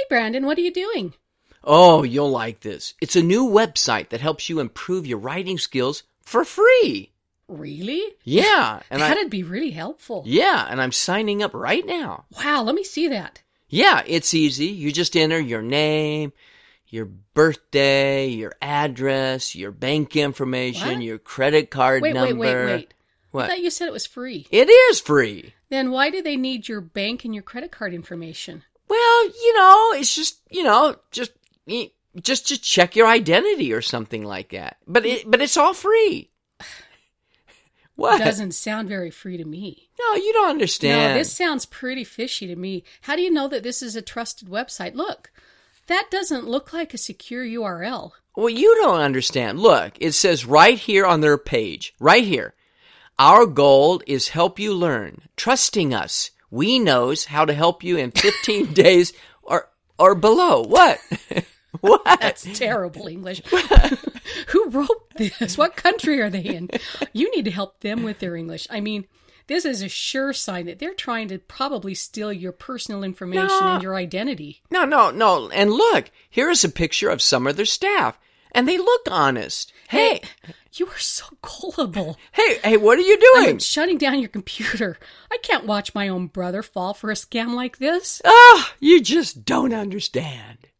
Brandon, what are you doing? Oh, you'll like this. It's a new website that helps you improve your writing skills for free. Really? Yeah. That'd be really helpful. Yeah, and I'm signing up right now. Wow, let me see that. Yeah, it's easy. You just enter your name, your birthday, your address, your bank information, your credit card number. Wait. What? I thought you said it was free. It is free. Then why do they need your bank and your credit card information? Well, it's just to check your identity or something like that. But it's all free. What? Doesn't sound very free to me. No, you don't understand. No, this sounds pretty fishy to me. How do you know that this is a trusted website? Look, that doesn't look like a secure URL. Well, you don't understand. Look, it says right here on their page, right here, our goal is help you learn. Trusting us, we knows how to help you in 15 days or below. What? What? That's terrible English. Who wrote this? What country are they in? You need to help them with their English. I mean, this is a sure sign that they're trying to probably steal your personal information and your identity. No. And look, here is a picture of some of their staff. And they look honest. Hey. You are so gullible. Hey, what are you doing? I'm shutting down your computer. I can't watch my own brother fall for a scam like this. You just don't understand.